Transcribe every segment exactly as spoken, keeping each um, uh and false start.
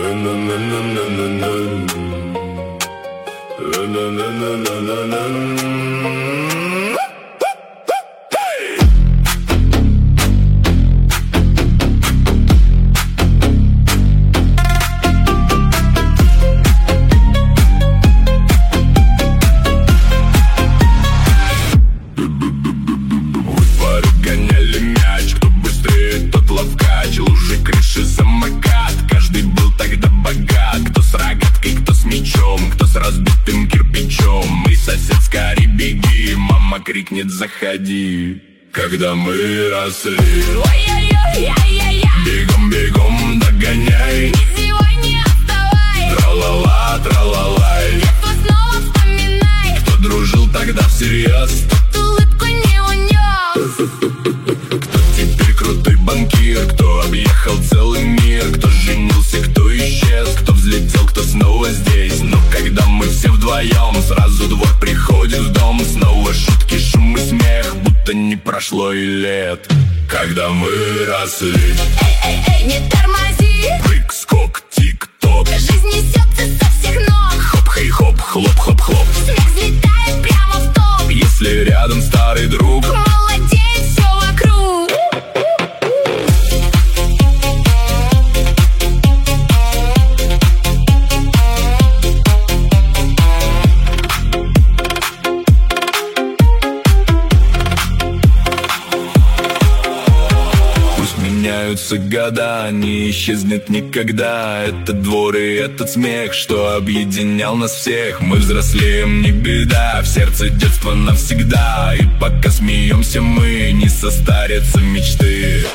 Крикнет: заходи. Когда мы росли, бегом, бегом, догоняй, ни зевай, не отставай, тра-ла-ла, тра-ла-лай. детство снова вспоминай, кто дружил тогда всерьез, тот улыбку не унес. кто теперь крутой банкир, кто объехал целый мир, кто женился, кто исчез, кто взлетел, кто снова здесь. Но когда мы все вдвоем, сразу двор приходит в дом. Снова шутки, шум и смех, будто не прошло и лет. Когда мы росли, Эй, эй, эй, не тормози, прыг, скок, тик-ток, жизнь несется со всех ног. хоп-хей-хоп, хлоп-хлоп-хлоп. Смех взлетает прямо в топ, Если рядом старый друг, молодеет все вокруг. меняются года, не исчезнет никогда этот двор и этот смех, что объединял нас всех. Мы взрослеем, не беда, в сердце детство навсегда. И пока смеемся мы, не состарятся мечты.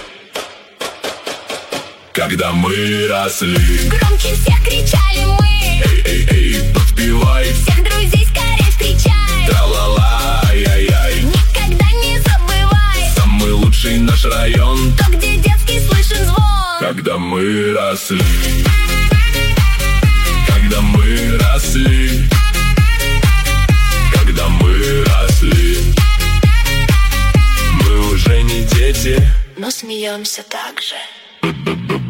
Когда мы росли, громче всех кричали мы. Эй, эй, эй, подпевай, всех друзей скорее встречай. тра-ла-ла, ай-яй-яй. Никогда не забывай, самый лучший наш район, то, где детский слышен звон. когда мы росли, когда мы росли, когда мы росли. Мы уже не дети, но смеемся так же.